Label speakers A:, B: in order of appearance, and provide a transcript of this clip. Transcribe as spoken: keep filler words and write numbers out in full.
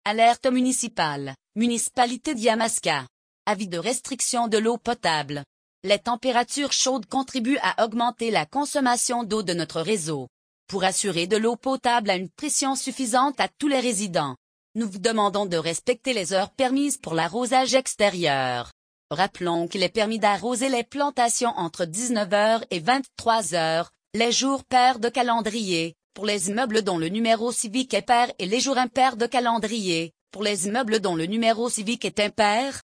A: Alerte municipale, municipalité d'Yamaska. Avis de restriction de l'eau potable. Les températures chaudes contribuent à augmenter la consommation d'eau de notre réseau. Pour assurer de l'eau potable à une pression suffisante à tous les résidents, nous vous demandons de respecter les heures permises pour l'arrosage extérieur. Rappelons qu'il est permis d'arroser les plantations entre dix-neuf heures et vingt-trois heures, les jours pairs de calendrier, pour les immeubles dont le numéro civique est pair et les jours impairs de calendrier, pour les immeubles dont le numéro civique est impair,